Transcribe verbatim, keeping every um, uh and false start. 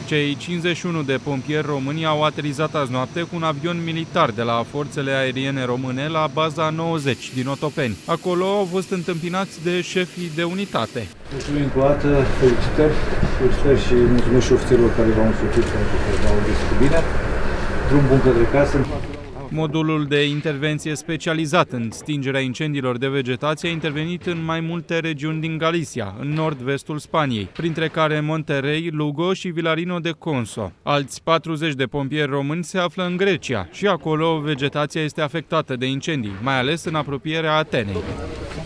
Cei cincizeci și unu de pompieri români au aterizat azi noapte cu un avion militar de la Forțele Aeriene Române la baza nouăzeci din Otopeni. Acolo au fost întâmpinați de șefii de unitate. Mulțumim încă o dată, felicitări, felicitări și mulțumesc și ofițerilor care v-au însuțit pentru că v-au găsit bine. Drum bun către casă. Modulul de intervenție specializat în stingerea incendiilor de vegetație a intervenit în mai multe regiuni din Galicia, în nord-vestul Spaniei, printre care Monterrey, Lugo și Vilarino de Conso. Alți patruzeci de pompieri români se află în Grecia și acolo vegetația este afectată de incendii, mai ales în apropierea Atenei.